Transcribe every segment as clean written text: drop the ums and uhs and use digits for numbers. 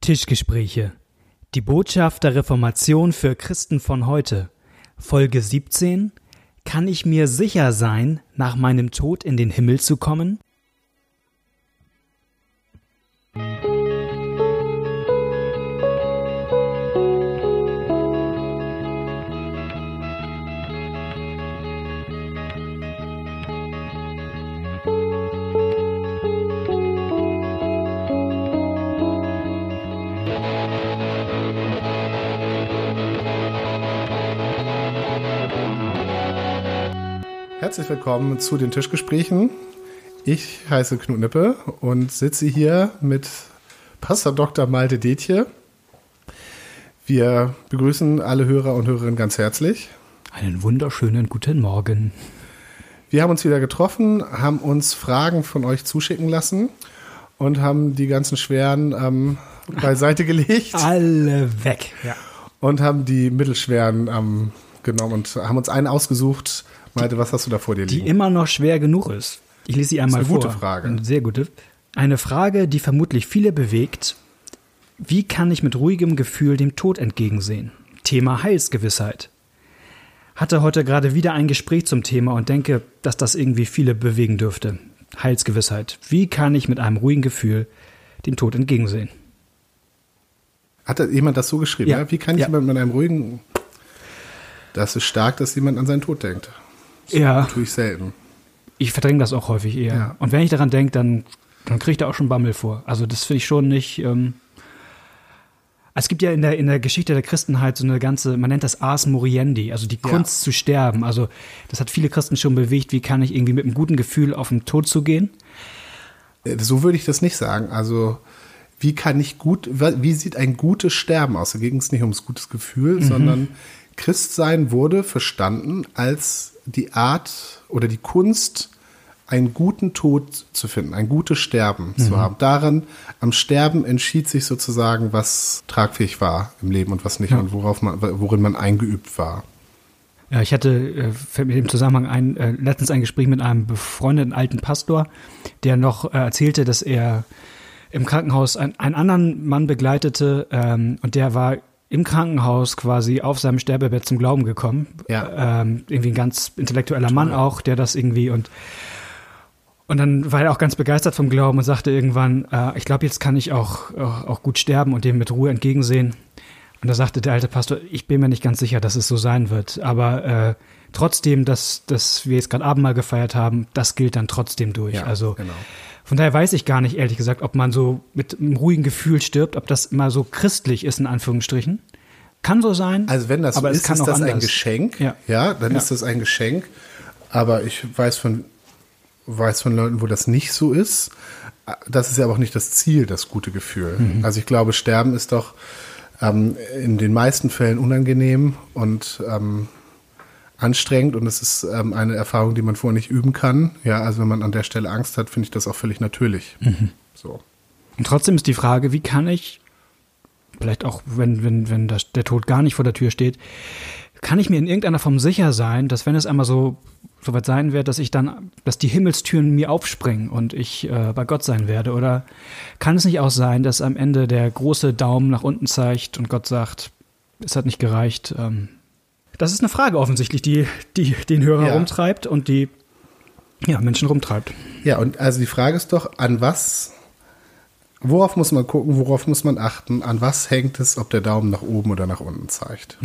Tischgespräche. Die Botschaft der Reformation für Christen von heute. Folge 17. Kann ich mir sicher sein, nach meinem Tod in den Himmel zu kommen? Herzlich willkommen zu den Tischgesprächen. Ich heiße Knut Nippe und sitze hier mit Pastor Dr. Malte Detje. Wir begrüßen alle Hörer und Hörerinnen ganz herzlich. Einen wunderschönen guten Morgen. Wir haben uns wieder getroffen, haben uns Fragen von euch zuschicken lassen und haben die ganzen schweren beiseite gelegt. Alle weg. Ja. Und haben die mittelschweren genommen und haben uns einen ausgesucht. Malte, was hast du da vor dir liegen? Die immer noch schwer genug ist. Ich lese sie einmal vor. Das ist eine gute Frage. Eine sehr gute. Eine Frage, die vermutlich viele bewegt. Wie kann ich mit ruhigem Gefühl dem Tod entgegensehen? Thema Heilsgewissheit. Hatte heute gerade wieder ein Gespräch zum Thema und denke, dass das irgendwie viele bewegen dürfte. Heilsgewissheit. Wie kann ich mit einem ruhigen Gefühl dem Tod entgegensehen? Hat jemand das so geschrieben? Ja. Ja? Wie kann ich mit einem ruhigen... Das ist stark, dass jemand an seinen Tod denkt. Das tue ich selten. Ich verdränge das auch häufig eher. Ja. Und wenn ich daran denke, dann kriege ich da auch schon Bammel vor. Also das finde ich schon nicht... Es gibt ja in der Geschichte der Christenheit so eine ganze, man nennt das Ars Moriendi, also die Kunst zu sterben. Also das hat viele Christen schon bewegt. Wie kann ich irgendwie mit einem guten Gefühl auf den Tod zugehen? So würde ich das nicht sagen. Also wie sieht ein gutes Sterben aus? Da ging es nicht ums gutes Gefühl, sondern Christsein wurde verstanden als die Art oder die Kunst, einen guten Tod zu finden, ein gutes Sterben zu haben. Daran, am Sterben entschied sich sozusagen, was tragfähig war im Leben und was nicht und worin man eingeübt war. Ja, ich hatte im Zusammenhang letztens ein Gespräch mit einem befreundeten alten Pastor, der noch erzählte, dass er im Krankenhaus einen anderen Mann begleitete und der war im Krankenhaus quasi auf seinem Sterbebett zum Glauben gekommen. Ja. Irgendwie ein ganz intellektueller Mann auch, der das irgendwie und dann war er auch ganz begeistert vom Glauben und sagte irgendwann, ich glaube, jetzt kann ich auch gut sterben und dem mit Ruhe entgegensehen. Und da sagte der alte Pastor, ich bin mir nicht ganz sicher, dass es so sein wird. Aber trotzdem, dass wir jetzt gerade Abendmahl gefeiert haben, das gilt dann trotzdem durch. Ja, also genau. Von daher weiß ich gar nicht, ehrlich gesagt, ob man so mit einem ruhigen Gefühl stirbt, ob das immer so christlich ist, in Anführungsstrichen. Kann so sein. Also wenn das so ist, ist das ein Geschenk. Ja, dann ist das ein Geschenk. Aber ich weiß von Leuten, wo das nicht so ist. Das ist ja aber auch nicht das Ziel, das gute Gefühl. Also ich glaube, Sterben ist doch in den meisten Fällen unangenehm und anstrengend und es ist eine Erfahrung, die man vorher nicht üben kann. Ja, also wenn man an der Stelle Angst hat, finde ich das auch völlig natürlich. So. Und trotzdem ist die Frage, wie kann ich, vielleicht auch wenn der Tod gar nicht vor der Tür steht, kann ich mir in irgendeiner Form sicher sein, dass wenn es einmal so weit sein wird, dass die Himmelstüren mir aufspringen und ich bei Gott sein werde? Oder kann es nicht auch sein, dass am Ende der große Daumen nach unten zeigt und Gott sagt, es hat nicht gereicht? Das ist eine Frage offensichtlich, die den Hörer rumtreibt und die Menschen rumtreibt. Ja, und also die Frage ist doch, worauf muss man gucken, worauf muss man achten, an was hängt es, ob der Daumen nach oben oder nach unten zeigt?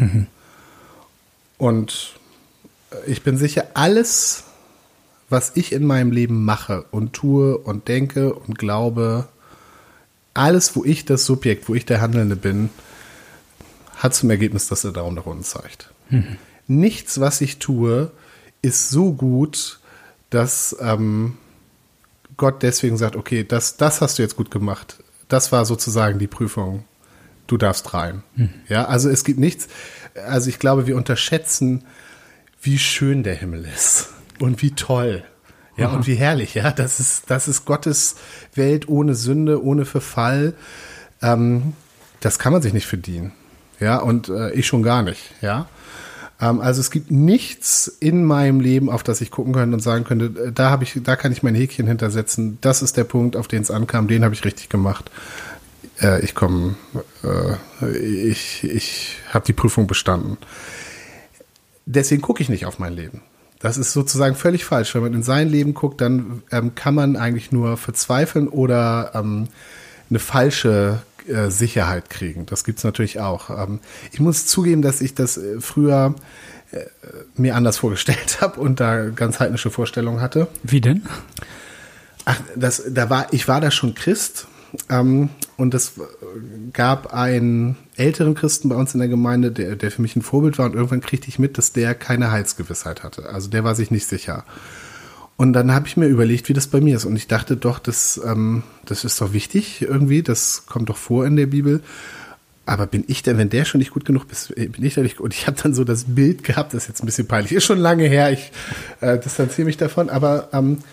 Und ich bin sicher, alles, was ich in meinem Leben mache und tue und denke und glaube, alles, wo ich das Subjekt, wo ich der Handelnde bin, hat zum Ergebnis, dass der Daumen nach unten zeigt. Nichts, was ich tue, ist so gut, dass Gott deswegen sagt, okay, das hast du jetzt gut gemacht. Das war sozusagen die Prüfung. Du darfst rein. Ja, also es gibt nichts. Also ich glaube, wir unterschätzen, wie schön der Himmel ist und wie toll. Ja, und wie herrlich. Ja, das ist Gottes Welt ohne Sünde, ohne Verfall. Das kann man sich nicht verdienen. Ja, und ich schon gar nicht. Ja. Also es gibt nichts in meinem Leben, auf das ich gucken könnte und sagen könnte, da kann ich mein Häkchen hintersetzen. Das ist der Punkt, auf den es ankam, den habe ich richtig gemacht. ich habe die Prüfung bestanden. Deswegen gucke ich nicht auf mein Leben. Das ist sozusagen völlig falsch. Wenn man in sein Leben guckt, dann kann man eigentlich nur verzweifeln oder eine falsche Sicherheit kriegen. Das gibt's natürlich auch. Ich muss zugeben, dass ich das früher mir anders vorgestellt habe und da ganz heidnische Vorstellungen hatte. Wie denn? Ich war da schon Christ, und es gab einen älteren Christen bei uns in der Gemeinde, der für mich ein Vorbild war, und irgendwann kriegte ich mit, dass der keine Heilsgewissheit hatte. Also der war sich nicht sicher. Und dann habe ich mir überlegt, wie das bei mir ist. Und ich dachte doch, das ist doch wichtig irgendwie, das kommt doch vor in der Bibel. Aber bin ich denn, wenn der schon nicht gut genug ist, bin ich da nicht gut? Und ich habe dann so das Bild gehabt, das ist jetzt ein bisschen peinlich, ist schon lange her, ich distanziere mich davon, aber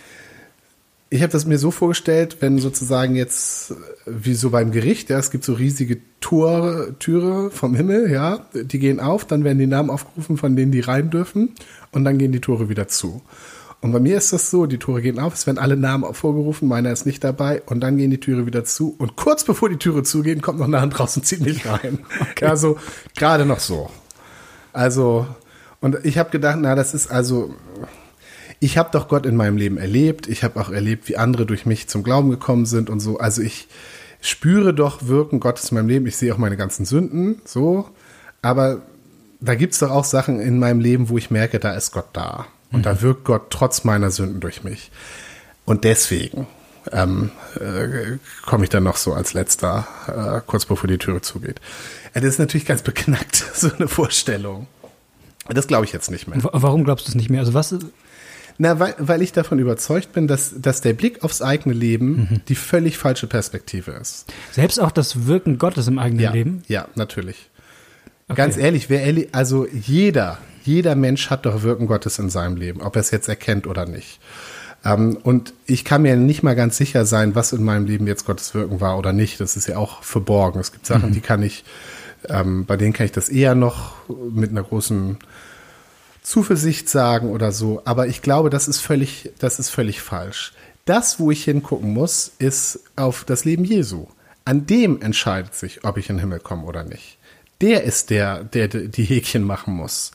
ich habe das mir so vorgestellt, wenn sozusagen jetzt, wie so beim Gericht, ja, es gibt so riesige Türe vom Himmel, ja, die gehen auf, dann werden die Namen aufgerufen, von denen die rein dürfen, und dann gehen die Tore wieder zu. Und bei mir ist das so, die Tore gehen auf, es werden alle Namen vorgerufen, meiner ist nicht dabei, und dann gehen die Türe wieder zu, und kurz bevor die Türe zugehen, kommt noch eine Hand raus und zieht mich rein. Okay. Also gerade noch so. Also, und ich habe gedacht, das ist also... Ich habe doch Gott in meinem Leben erlebt. Ich habe auch erlebt, wie andere durch mich zum Glauben gekommen sind und so. Also ich spüre doch Wirken Gottes in meinem Leben. Ich sehe auch meine ganzen Sünden, so. Aber da gibt's doch auch Sachen in meinem Leben, wo ich merke, da ist Gott da. Und da wirkt Gott trotz meiner Sünden durch mich. Und deswegen komme ich dann noch so als letzter, kurz bevor die Türe zugeht. Das ist natürlich ganz beknackt, so eine Vorstellung. Das glaube ich jetzt nicht mehr. Warum glaubst du es nicht mehr? Also was... weil ich davon überzeugt bin, dass der Blick aufs eigene Leben die völlig falsche Perspektive ist. Selbst auch das Wirken Gottes im eigenen Leben? Ja, natürlich. Okay. Ganz ehrlich, jeder Mensch hat doch Wirken Gottes in seinem Leben, ob er es jetzt erkennt oder nicht. Und ich kann mir nicht mal ganz sicher sein, was in meinem Leben jetzt Gottes Wirken war oder nicht. Das ist ja auch verborgen. Es gibt Sachen, die kann ich, bei denen kann ich das eher noch mit einer großen Zuversicht sagen oder so, aber ich glaube, das ist völlig falsch. Das, wo ich hingucken muss, ist auf das Leben Jesu. An dem entscheidet sich, ob ich in den Himmel komme oder nicht. Der ist der die Häkchen machen muss.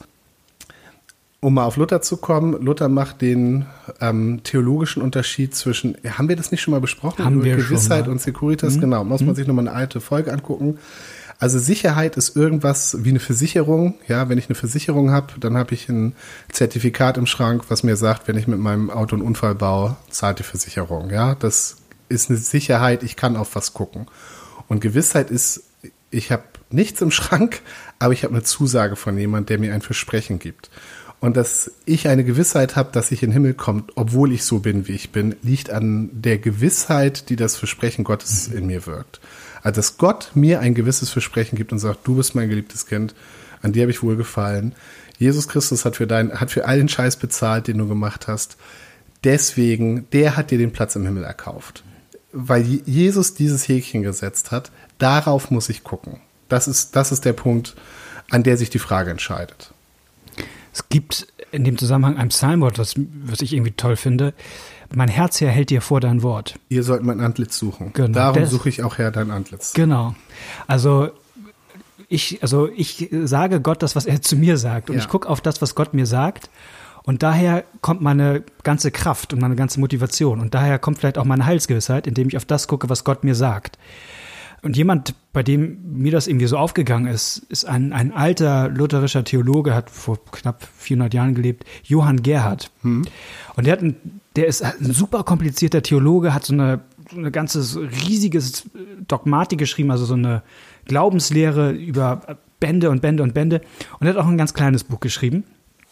Um mal auf Luther zu kommen, Luther macht den theologischen Unterschied zwischen, haben wir das nicht schon mal besprochen? Haben wir Gewissheit schon, und Securitas, genau, muss man sich nochmal eine alte Folge angucken. Also Sicherheit ist irgendwas wie eine Versicherung. Ja, wenn ich eine Versicherung habe, dann habe ich ein Zertifikat im Schrank, was mir sagt, wenn ich mit meinem Auto einen Unfall baue, zahlt die Versicherung. Ja, das ist eine Sicherheit, ich kann auf was gucken. Und Gewissheit ist, ich habe nichts im Schrank, aber ich habe eine Zusage von jemandem, der mir ein Versprechen gibt. Und dass ich eine Gewissheit habe, dass ich in den Himmel komme, obwohl ich so bin, wie ich bin, liegt an der Gewissheit, die das Versprechen Gottes in mir wirkt. Also dass Gott mir ein gewisses Versprechen gibt und sagt, du bist mein geliebtes Kind, an dir habe ich wohlgefallen. Jesus Christus hat für all den Scheiß bezahlt, den du gemacht hast. Deswegen, der hat dir den Platz im Himmel erkauft. Weil Jesus dieses Häkchen gesetzt hat, darauf muss ich gucken. Das ist der Punkt, an der sich die Frage entscheidet. Es gibt in dem Zusammenhang ein Psalmwort, was ich irgendwie toll finde. Mein Herz, Herr, hält dir vor dein Wort. Ihr sollt mein Antlitz suchen. Genau. Darum suche ich auch, Herr, dein Antlitz. Genau. Also ich sage Gott das, was er zu mir sagt. Und ich gucke auf das, was Gott mir sagt. Und daher kommt meine ganze Kraft und meine ganze Motivation. Und daher kommt vielleicht auch meine Heilsgewissheit, indem ich auf das gucke, was Gott mir sagt. Und jemand, bei dem mir das irgendwie so aufgegangen ist ein alter lutherischer Theologe, hat vor knapp 400 Jahren gelebt, Johann Gerhard. Und der ist ein super komplizierter Theologe, hat so eine ganzes riesiges Dogmatik geschrieben, also so eine Glaubenslehre über Bände und Bände und Bände. Und er hat auch ein ganz kleines Buch geschrieben,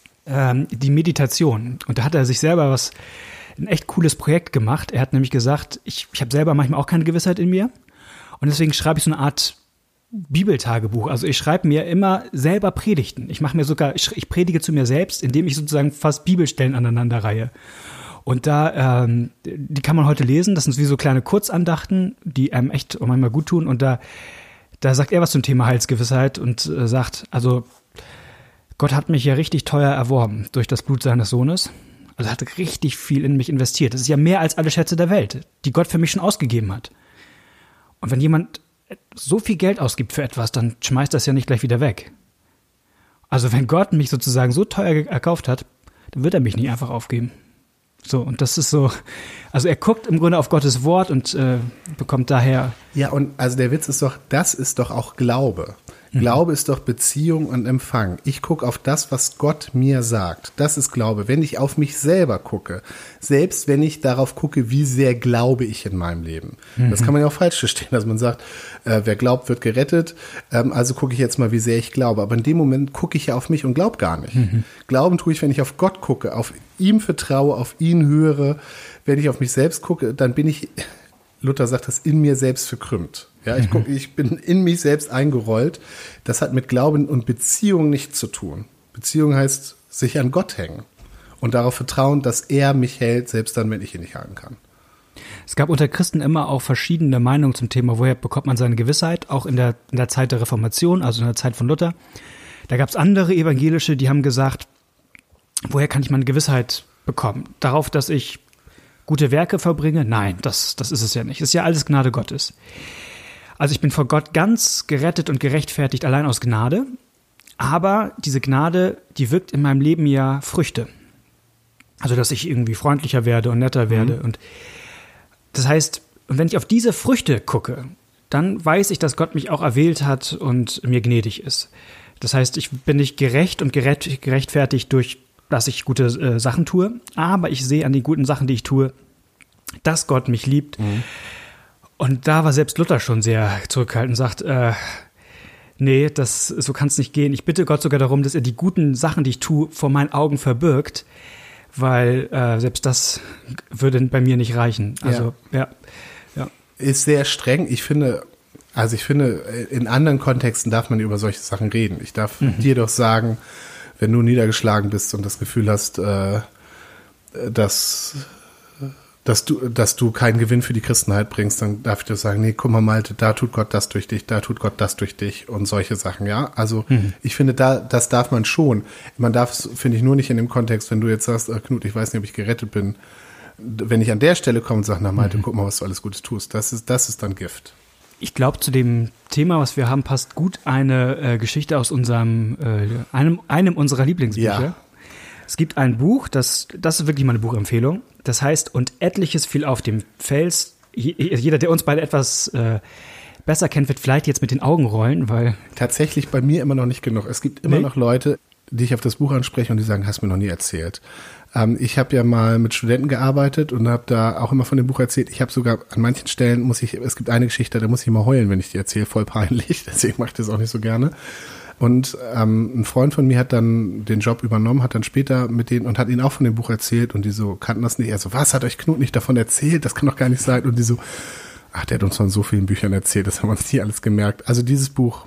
die Meditation. Und da hat er sich selber ein echt cooles Projekt gemacht. Er hat nämlich gesagt, ich habe selber manchmal auch keine Gewissheit in mir. Und deswegen schreibe ich so eine Art Bibeltagebuch. Also ich schreibe mir immer selber Predigten. Ich predige zu mir selbst, indem ich sozusagen fast Bibelstellen aneinander reihe. Und da, die kann man heute lesen. Das sind wie so kleine Kurzandachten, die einem echt manchmal gut tun. Und da sagt er was zum Thema Heilsgewissheit und sagt, also Gott hat mich ja richtig teuer erworben durch das Blut seines Sohnes. Also er hat richtig viel in mich investiert. Das ist ja mehr als alle Schätze der Welt, die Gott für mich schon ausgegeben hat. Und wenn jemand so viel Geld ausgibt für etwas, dann schmeißt das ja nicht gleich wieder weg. Also wenn Gott mich sozusagen so teuer erkauft hat, dann wird er mich nicht einfach aufgeben. So, und das ist so, also er guckt im Grunde auf Gottes Wort und bekommt daher. Ja, und also der Witz ist doch, das ist doch auch Glaube. Glaube ist doch Beziehung und Empfang. Ich gucke auf das, was Gott mir sagt. Das ist Glaube. Wenn ich auf mich selber gucke, selbst wenn ich darauf gucke, wie sehr glaube ich in meinem Leben. Das kann man ja auch falsch verstehen, dass man sagt, wer glaubt, wird gerettet. Also gucke ich jetzt mal, wie sehr ich glaube. Aber in dem Moment gucke ich ja auf mich und glaube gar nicht. Glauben tue ich, wenn ich auf Gott gucke, auf ihm vertraue, auf ihn höre. Wenn ich auf mich selbst gucke, dann bin ich, Luther sagt das, in mir selbst verkrümmt. Ja, ich bin in mich selbst eingerollt. Das hat mit Glauben und Beziehung nichts zu tun. Beziehung heißt sich an Gott hängen und darauf vertrauen, dass er mich hält, selbst dann, wenn ich ihn nicht halten kann. Es gab unter Christen immer auch verschiedene Meinungen zum Thema, woher bekommt man seine Gewissheit, auch in der Zeit der Reformation, also in der Zeit von Luther. Da gab es andere Evangelische, die haben gesagt, woher kann ich meine Gewissheit bekommen? Darauf, dass ich gute Werke verbringe? Nein, das ist es ja nicht. Es ist ja alles Gnade Gottes. Also ich bin vor Gott ganz gerettet und gerechtfertigt allein aus Gnade, aber diese Gnade, die wirkt in meinem Leben ja Früchte. Also dass ich irgendwie freundlicher werde und netter werde. Und das heißt, wenn ich auf diese Früchte gucke, dann weiß ich, dass Gott mich auch erwählt hat und mir gnädig ist. Das heißt, ich bin nicht gerecht und gerechtfertigt durch, dass ich gute Sachen tue, aber ich sehe an den guten Sachen, die ich tue, dass Gott mich liebt. Und da war selbst Luther schon sehr zurückhaltend und sagt, nee, so kann es nicht gehen. Ich bitte Gott sogar darum, dass er die guten Sachen, die ich tue, vor meinen Augen verbirgt, weil selbst das würde bei mir nicht reichen. Also, ja. Ist sehr streng. Ich finde, in anderen Kontexten darf man über solche Sachen reden. Ich darf dir doch sagen, wenn du niedergeschlagen bist und das Gefühl hast, dass du keinen Gewinn für die Christenheit bringst, dann darf ich dir sagen, nee, guck mal, Malte, da tut Gott das durch dich, da tut Gott das durch dich und solche Sachen, ja. Also ich finde, das darf man schon. Man darf es, finde ich, nur nicht in dem Kontext, wenn du jetzt sagst, Knut, ich weiß nicht, ob ich gerettet bin. Wenn ich an der Stelle komme und sage, na Malte, guck mal, was du alles Gutes tust, das ist dann Gift. Ich glaube, zu dem Thema, was wir haben, passt gut eine Geschichte aus einem unserer Lieblingsbücher. Ja. Es gibt ein Buch, das ist wirklich meine Buchempfehlung. Das heißt, und etliches fiel auf dem Fels. Jeder, der uns beide etwas besser kennt, wird vielleicht jetzt mit den Augen rollen, weil... Tatsächlich bei mir immer noch nicht genug. Es gibt immer noch Leute, die ich auf das Buch anspreche und die sagen, hast mir noch nie erzählt. Ich habe ja mal mit Studenten gearbeitet und habe da auch immer von dem Buch erzählt. Ich habe sogar an manchen Stellen es gibt eine Geschichte, da muss ich immer heulen, wenn ich die erzähle, voll peinlich. Deswegen mache ich das auch nicht so gerne. Und ein Freund von mir hat dann den Job übernommen, hat dann später mit denen und hat ihnen auch von dem Buch erzählt und die so kannten das nicht. Er so, was, hat euch Knut nicht davon erzählt? Das kann doch gar nicht sein. Und die so, ach, der hat uns von so vielen Büchern erzählt, das haben wir uns nie alles gemerkt. Also dieses Buch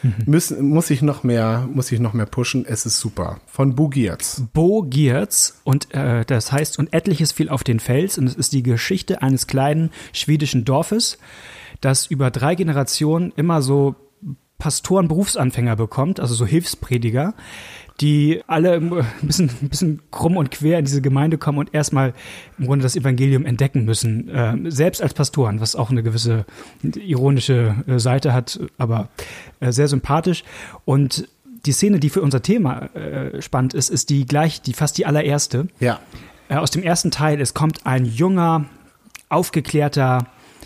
muss ich noch mehr pushen. Es ist super. Von Bo Giertz. Bo Giertz und das heißt, und etliches fiel auf den Fels und es ist die Geschichte eines kleinen schwedischen Dorfes, das über 3 Generationen immer so Pastoren-Berufsanfänger bekommt, also so Hilfsprediger, die alle ein bisschen krumm und quer in diese Gemeinde kommen und erstmal im Grunde das Evangelium entdecken müssen, selbst als Pastoren, was auch eine gewisse ironische Seite hat, aber sehr sympathisch. Und die Szene, die für unser Thema spannend ist, ist fast die allererste. Ja. Aus dem ersten Teil, es kommt ein junger, aufgeklärter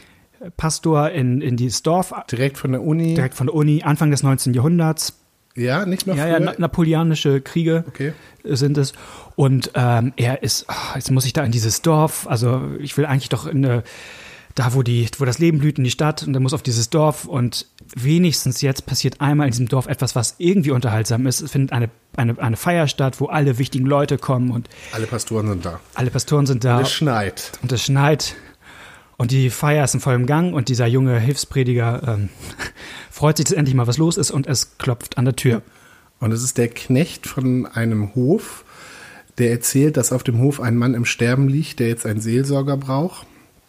Pastor in dieses Dorf. Direkt von der Uni, Anfang des 19. Jahrhunderts. Ja, nicht noch früher? Ja, napoleonische Kriege sind es. Und er ist, jetzt muss ich da in dieses Dorf, also ich will eigentlich doch da wo das Leben blüht, in die Stadt und er muss auf dieses Dorf und wenigstens jetzt passiert einmal in diesem Dorf etwas, was irgendwie unterhaltsam ist. Es findet eine Feier statt, wo alle wichtigen Leute kommen und alle Pastoren sind da. Und es schneit. Und die Feier ist in vollem Gang und dieser junge Hilfsprediger freut sich, dass endlich mal was los ist und es klopft an der Tür. Und es ist der Knecht von einem Hof, der erzählt, dass auf dem Hof ein Mann im Sterben liegt, der jetzt einen Seelsorger braucht.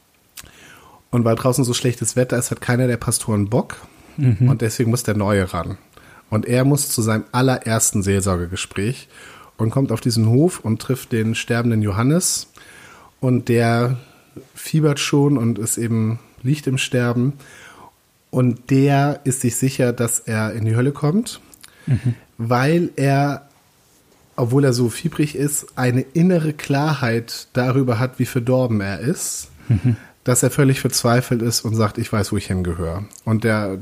Und weil draußen so schlechtes Wetter ist, hat keiner der Pastoren Bock. Und deswegen muss der Neue ran. Und er muss zu seinem allerersten Seelsorgegespräch und kommt auf diesen Hof und trifft den sterbenden Johannes. Und der fiebert schon und liegt im Sterben. Und der ist sich sicher, dass er in die Hölle kommt, weil er, obwohl er so fiebrig ist, eine innere Klarheit darüber hat, wie verdorben er ist, dass er völlig verzweifelt ist und sagt, ich weiß, wo ich hingehöre. Und der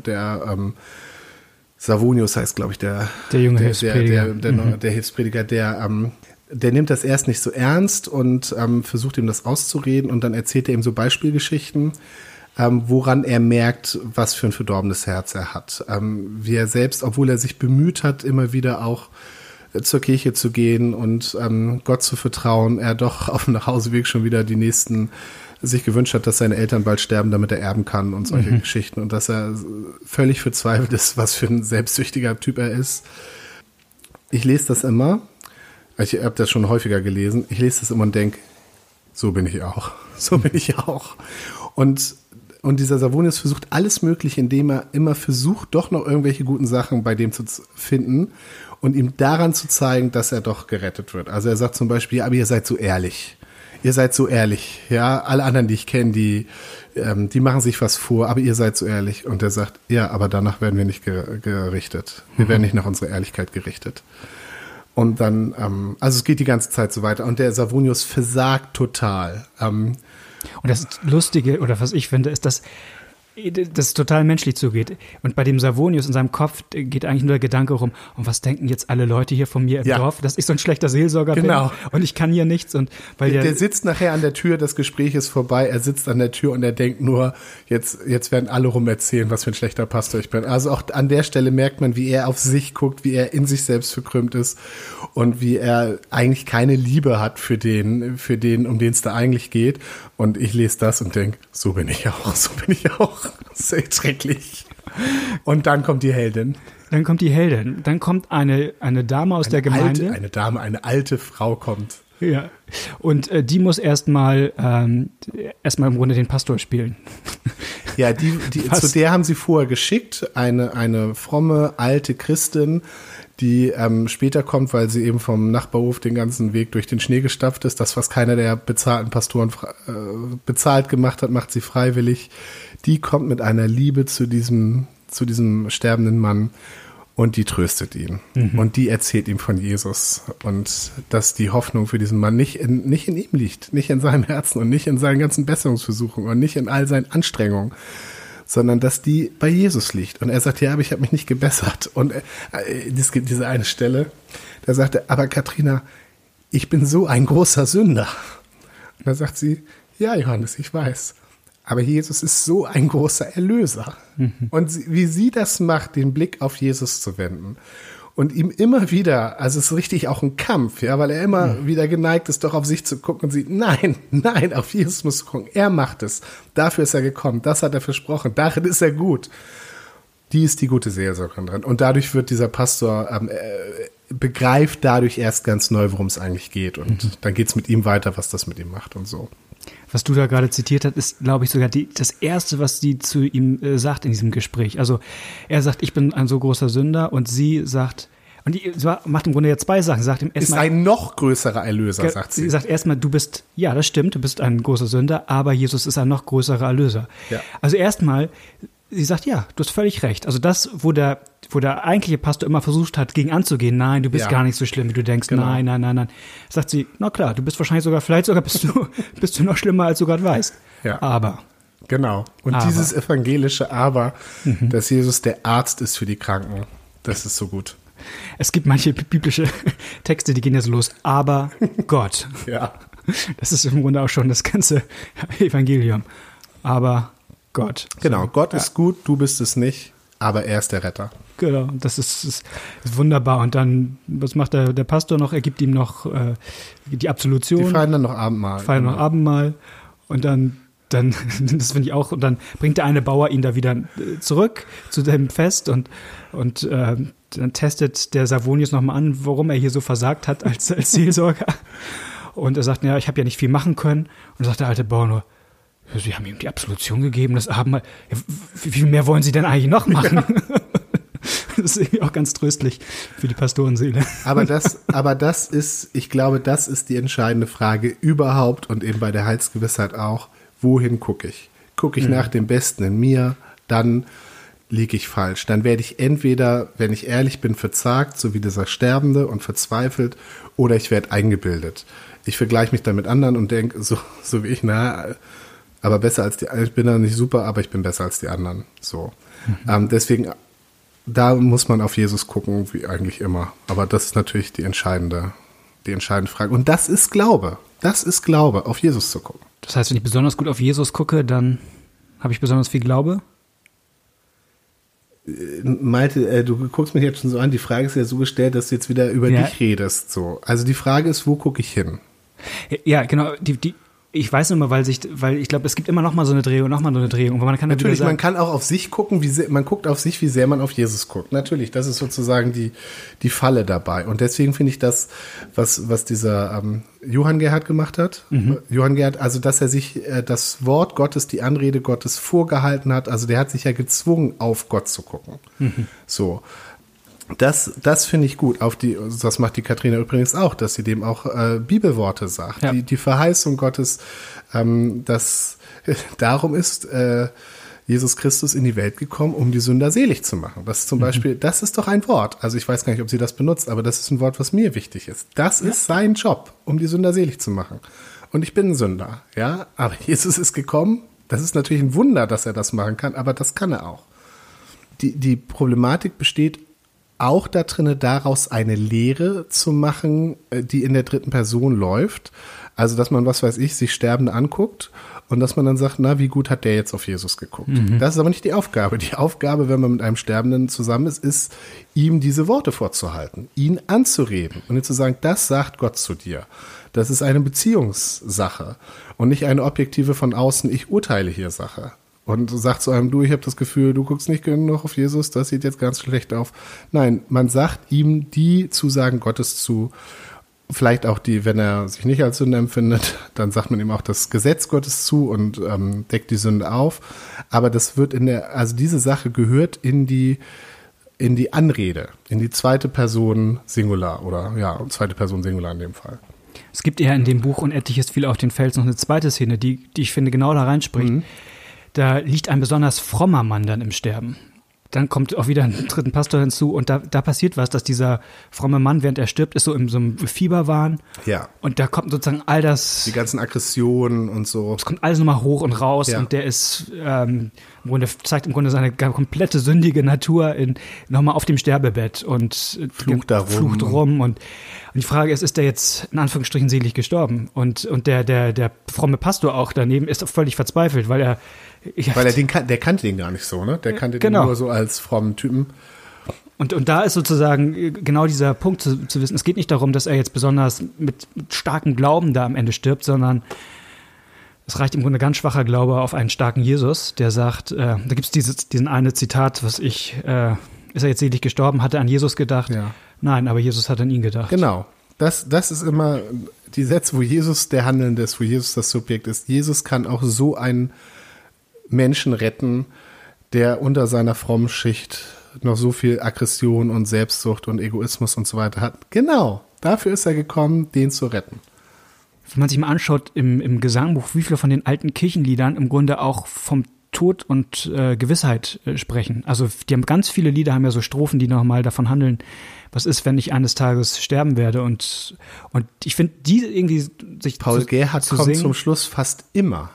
Savonius heißt, glaube ich, der junge Hilfsprediger. Der Hilfsprediger, der nimmt das erst nicht so ernst und versucht ihm das auszureden und dann erzählt er ihm so Beispielgeschichten, woran er merkt, was für ein verdorbenes Herz er hat. Wie er selbst, obwohl er sich bemüht hat, immer wieder auch zur Kirche zu gehen und Gott zu vertrauen, er doch auf dem Nachhauseweg schon wieder die nächsten sich gewünscht hat, dass seine Eltern bald sterben, damit er erben kann und solche Geschichten und dass er völlig verzweifelt ist, was für ein selbstsüchtiger Typ er ist. Ich lese das immer, ich habe das schon häufiger gelesen, ich lese das immer und denke, so bin ich auch, so bin ich auch. Und dieser Savonius versucht alles Mögliche, indem er immer versucht, doch noch irgendwelche guten Sachen bei dem zu finden und ihm daran zu zeigen, dass er doch gerettet wird. Also er sagt zum Beispiel, ja, aber ihr seid so ehrlich. Ihr seid so ehrlich. Ja, alle anderen, die ich kenne, die machen sich was vor, aber ihr seid so ehrlich. Und er sagt, ja, aber danach werden wir nicht gerichtet. Wir werden nicht nach unserer Ehrlichkeit gerichtet. Und dann, also es geht die ganze Zeit so weiter. Und der Savonius versagt total. Und das Lustige, oder was ich finde, ist, dass das total menschlich zugeht. Und bei dem Savonius in seinem Kopf geht eigentlich nur der Gedanke rum, und was denken jetzt alle Leute hier von mir im Dorf, dass ich so ein schlechter Seelsorger bin und ich kann hier nichts. Und weil der sitzt nachher an der Tür, das Gespräch ist vorbei, er sitzt an der Tür und er denkt nur, jetzt werden alle rum erzählen, was für ein schlechter Pastor ich bin. Also auch an der Stelle merkt man, wie er auf sich guckt, wie er in sich selbst verkrümmt ist und wie er eigentlich keine Liebe hat für den, um den es da eigentlich geht. Und ich lese das und denke, so bin ich auch. Das ist echt schrecklich. Und dann kommt die Heldin. Dann kommt eine Dame aus der Gemeinde. Eine alte Frau kommt. Ja. Und die muss erstmal im Grunde den Pastor spielen. Ja, zu der haben sie vorher geschickt, eine fromme alte Christin, die später kommt, weil sie eben vom Nachbarhof den ganzen Weg durch den Schnee gestapft ist. Das, was keiner der bezahlten Pastoren bezahlt gemacht hat, macht sie freiwillig. Die kommt mit einer Liebe zu diesem sterbenden Mann und die tröstet ihn. Und die erzählt ihm von Jesus und dass die Hoffnung für diesen Mann nicht in ihm liegt, nicht in seinem Herzen und nicht in seinen ganzen Besserungsversuchen und nicht in all seinen Anstrengungen, sondern dass die bei Jesus liegt. Und er sagt, ja, aber ich habe mich nicht gebessert. Und es gibt diese eine Stelle, da sagt er, aber Katrina, ich bin so ein großer Sünder. Und da sagt sie, ja, Johannes, ich weiß. Aber Jesus ist so ein großer Erlöser. Und wie sie das macht, den Blick auf Jesus zu wenden und ihm immer wieder, also es ist richtig auch ein Kampf, ja, weil er immer wieder geneigt ist, doch auf sich zu gucken und sieht, nein, auf Jesus musst du gucken. Er macht es. Dafür ist er gekommen. Das hat er versprochen. Darin ist er gut. Die ist die gute Seelsorgerin drin. Und dadurch wird dieser Pastor begreift dadurch erst ganz neu, worum es eigentlich geht. Und dann geht es mit ihm weiter, was das mit ihm macht und so. Was du da gerade zitiert hast, ist, glaube ich, sogar das Erste, was sie zu ihm sagt in diesem Gespräch. Also er sagt, ich bin ein so großer Sünder und sie sagt, und die macht im Grunde ja zwei Sachen. Sagt ihm erstmal, ist ein noch größerer Erlöser, sagt sie. Sie sagt erstmal, ja, das stimmt, du bist ein großer Sünder, aber Jesus ist ein noch größerer Erlöser. Ja. Also erstmal, sie sagt, ja, du hast völlig recht. Also das, wo der eigentliche Pastor immer versucht hat, gegen anzugehen, nein, du bist gar nicht so schlimm, wie du denkst, genau. Nein. Sagt sie, na klar, du bist wahrscheinlich vielleicht sogar bist du noch schlimmer, als du gerade weißt. Ja. Aber. Genau. Und dieses evangelische Aber, dass Jesus der Arzt ist für die Kranken, das ist so gut. Es gibt manche biblische Texte, die gehen ja so los, aber Gott. Ja. Das ist im Grunde auch schon das ganze Evangelium. Aber Gott. Genau, Gott ist gut, du bist es nicht, aber er ist der Retter. Genau, das ist wunderbar. Und dann, was macht der Pastor noch? Er gibt ihm noch die Absolution. Die feiern dann noch Abendmahl. Und dann, das finde ich auch, und dann bringt der eine Bauer ihn da wieder zurück zu dem Fest und dann testet der Savonius nochmal an, warum er hier so versagt hat als Seelsorger. Und er sagt, ja, ich habe ja nicht viel machen können. Und dann sagt der alte Bauer nur, Sie haben ihm die Absolution gegeben, das Abendmahl. Ja, wie viel mehr wollen Sie denn eigentlich noch machen? Ja. Das ist irgendwie auch ganz tröstlich für die Pastorenseele. Aber das ist, ich glaube, das ist die entscheidende Frage überhaupt und eben bei der Heilsgewissheit auch. Wohin gucke ich? Gucke ich nach dem Besten in mir? Dann liege ich falsch. Dann werde ich entweder, wenn ich ehrlich bin, verzagt, so wie dieser Sterbende und verzweifelt, oder ich werde eingebildet. Ich vergleiche mich dann mit anderen und denke, so wie ich, aber besser als die, ich bin dann nicht super, aber ich bin besser als die anderen. So. Deswegen, da muss man auf Jesus gucken, wie eigentlich immer. Aber das ist natürlich die entscheidende Frage. Und das ist Glaube. Das ist Glaube, auf Jesus zu gucken. Das heißt, wenn ich besonders gut auf Jesus gucke, dann habe ich besonders viel Glaube? Malte, du guckst mich jetzt schon so an, die Frage ist ja so gestellt, dass du jetzt wieder über dich redest. So. Also die Frage ist, wo gucke ich hin? Ja, genau. Ich weiß nur mal, weil ich glaube, es gibt immer noch mal so eine Drehung, noch mal so eine Drehung. Und man kann natürlich, sagen, man kann auch auf sich gucken, man guckt auf sich, wie sehr man auf Jesus guckt. Natürlich, das ist sozusagen die Falle dabei. Und deswegen finde ich das, was dieser Johann Gerhard gemacht hat, Johann Gerhard, also dass er sich das Wort Gottes, die Anrede Gottes vorgehalten hat, also der hat sich ja gezwungen, auf Gott zu gucken. So. Das finde ich gut. Das macht die Katharina übrigens auch, dass sie dem auch Bibelworte sagt. Ja. Die Verheißung Gottes, dass darum ist Jesus Christus in die Welt gekommen, um die Sünder selig zu machen. Das zum Beispiel, das ist doch ein Wort. Also ich weiß gar nicht, ob sie das benutzt, aber das ist ein Wort, was mir wichtig ist. Das ist sein Job, um die Sünder selig zu machen. Und ich bin ein Sünder, ja. Aber Jesus ist gekommen. Das ist natürlich ein Wunder, dass er das machen kann, aber das kann er auch. Die Problematik besteht auch da drinne, daraus eine Lehre zu machen, die in der dritten Person läuft. Also, dass man, was weiß ich, sich Sterbende anguckt und dass man dann sagt, na, wie gut hat der jetzt auf Jesus geguckt? Das ist aber nicht die Aufgabe. Die Aufgabe, wenn man mit einem Sterbenden zusammen ist, ihm diese Worte vorzuhalten, ihn anzureden und ihm zu sagen, das sagt Gott zu dir. Das ist eine Beziehungssache und nicht eine objektive von außen, ich urteile hier Sache. Und sagt zu einem, ich habe das Gefühl, du guckst nicht genug auf Jesus, das sieht jetzt ganz schlecht auf. Nein, man sagt ihm die Zusagen Gottes zu, vielleicht auch die, wenn er sich nicht als Sünde empfindet, dann sagt man ihm auch das Gesetz Gottes zu und deckt die Sünde auf. Aber das wird also diese Sache gehört in die Anrede, in die zweite Person Singular oder zweite Person Singular in dem Fall. Es gibt ja in dem Buch Unendliches viel auf den Fels noch eine zweite Szene, die ich finde genau da reinspricht. Da liegt ein besonders frommer Mann dann im Sterben. Dann kommt auch wieder ein dritten Pastor hinzu und da passiert was, dass dieser fromme Mann, während er stirbt, ist so in so einem Fieberwahn. Ja. Und da kommt sozusagen all das. Die ganzen Aggressionen und so. Es kommt alles nochmal hoch und raus und der ist, zeigt im Grunde seine komplette sündige Natur nochmal auf dem Sterbebett und flucht rum. Und die Frage ist der jetzt in Anführungsstrichen selig gestorben? Und der fromme Pastor auch daneben ist völlig verzweifelt, weil er der kannte den gar nicht so, ne? Der kannte den nur so als frommen Typen. Und da ist sozusagen genau dieser Punkt zu wissen, es geht nicht darum, dass er jetzt besonders mit starkem Glauben da am Ende stirbt, sondern es reicht im Grunde ganz schwacher Glaube auf einen starken Jesus, der sagt, da gibt es diesen eine Zitat, ist er jetzt selig gestorben, hat er an Jesus gedacht? Ja. Nein, aber Jesus hat an ihn gedacht. Genau. Das ist immer die Sätze, wo Jesus der Handelnde ist, wo Jesus das Subjekt ist. Jesus kann auch so einen Menschen retten, der unter seiner frommen Schicht noch so viel Aggression und Selbstsucht und Egoismus und so weiter hat. Genau, dafür ist er gekommen, den zu retten. Wenn man sich mal anschaut im Gesangbuch, wie viele von den alten Kirchenliedern im Grunde auch vom Tod und Gewissheit sprechen. Also die haben ganz viele Lieder, haben ja so Strophen, die nochmal davon handeln, was ist, wenn ich eines Tages sterben werde. Und ich finde, die irgendwie sich Paul Gerhardt kommt zum Schluss fast immer.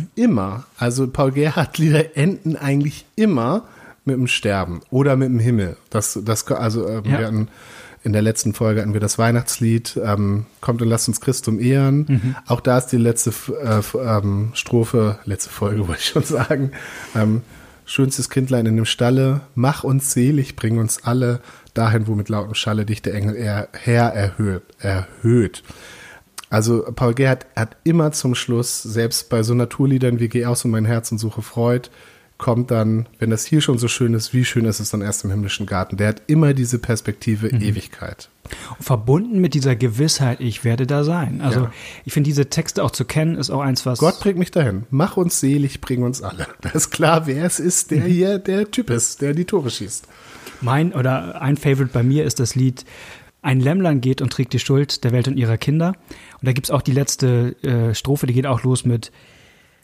Also Paul Gerhardt Lieder enden eigentlich immer mit dem Sterben oder mit dem Himmel. Wir hatten in der letzten Folge hatten wir das Weihnachtslied, kommt und lasst uns Christum ehren. Auch da ist die letzte Strophe, letzte Folge wollte ich schon sagen, schönstes Kindlein in dem Stalle, mach uns selig, bring uns alle dahin, wo mit lautem Schalle dich der Engel Herr erhöht. Also Paul Gerhardt hat immer zum Schluss, selbst bei so Naturliedern wie Geh aus um mein Herz und suche Freud, kommt dann, wenn das hier schon so schön ist, wie schön ist es dann erst im himmlischen Garten. Der hat immer diese Perspektive Ewigkeit. Und verbunden mit dieser Gewissheit, ich werde da sein. Also ich finde, diese Texte auch zu kennen, ist auch eins, was... Gott bringt mich dahin. Mach uns selig, bring uns alle. Da ist klar, wer es ist, der hier der Typ ist, der die Tore schießt. Ein Favorite bei mir ist das Lied Ein Lämmlein geht und trägt die Schuld der Welt und ihrer Kinder. Und da gibt's auch die letzte Strophe, die geht auch los mit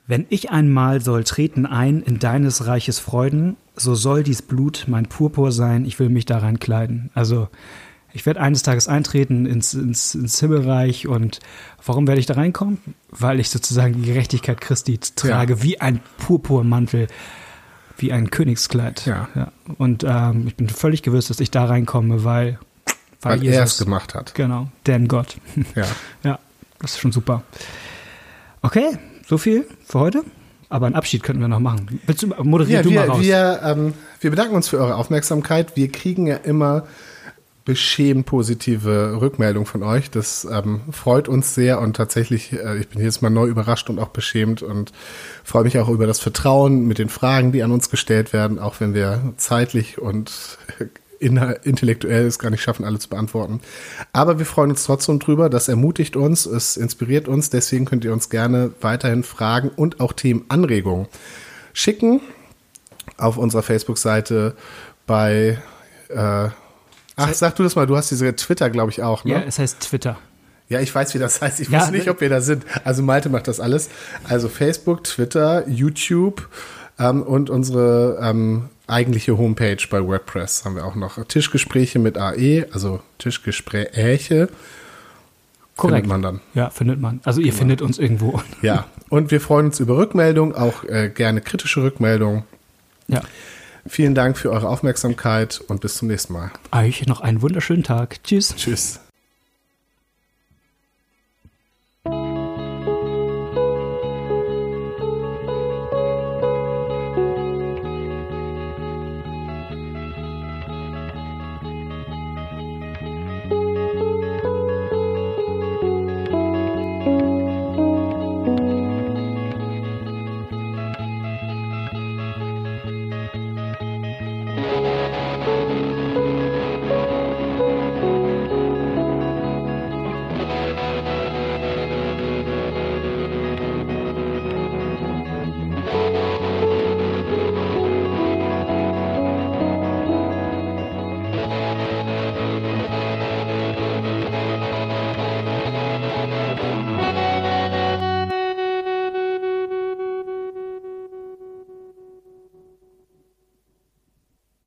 Wenn ich einmal soll treten ein in deines Reiches Freuden, so soll dies Blut mein Purpur sein, ich will mich darein kleiden. Also ich werde eines Tages eintreten ins Himmelreich und warum werde ich da reinkommen? Weil ich sozusagen die Gerechtigkeit Christi trage, wie ein Purpurmantel, wie ein Königskleid. Ja. Und ich bin völlig gewiss, dass ich da reinkomme, weil Jesus er es gemacht hat. Genau, denn Gott. Ja, das ist schon super. Okay, so viel für heute. Aber einen Abschied könnten wir noch machen. Willst du moderieren du mal raus? Wir bedanken uns für eure Aufmerksamkeit. Wir kriegen ja immer beschämend positive Rückmeldung von euch. Das freut uns sehr und tatsächlich, ich bin jetzt mal neu überrascht und auch beschämt und freue mich auch über das Vertrauen mit den Fragen, die an uns gestellt werden, auch wenn wir zeitlich und intellektuell es gar nicht schaffen, alle zu beantworten. Aber wir freuen uns trotzdem drüber, das ermutigt uns, es inspiriert uns, deswegen könnt ihr uns gerne weiterhin Fragen und auch Themenanregungen schicken auf unserer Facebook-Seite bei sag du das mal, du hast diese Twitter, glaube ich, auch, ne? Ja, es heißt Twitter. Ja, ich weiß, wie das heißt. Ich wusste nicht, ob wir da sind. Also Malte macht das alles. Also Facebook, Twitter, YouTube und unsere eigentliche Homepage bei WordPress haben wir auch noch. Tischgespräche mit AE, also Tischgespräche. Korrekt. Findet man dann. Ja, findet man. Also ihr findet uns irgendwo. Ja, und wir freuen uns über Rückmeldungen, auch gerne kritische Rückmeldungen. Ja. Vielen Dank für eure Aufmerksamkeit und bis zum nächsten Mal. Euch noch einen wunderschönen Tag. Tschüss. Tschüss.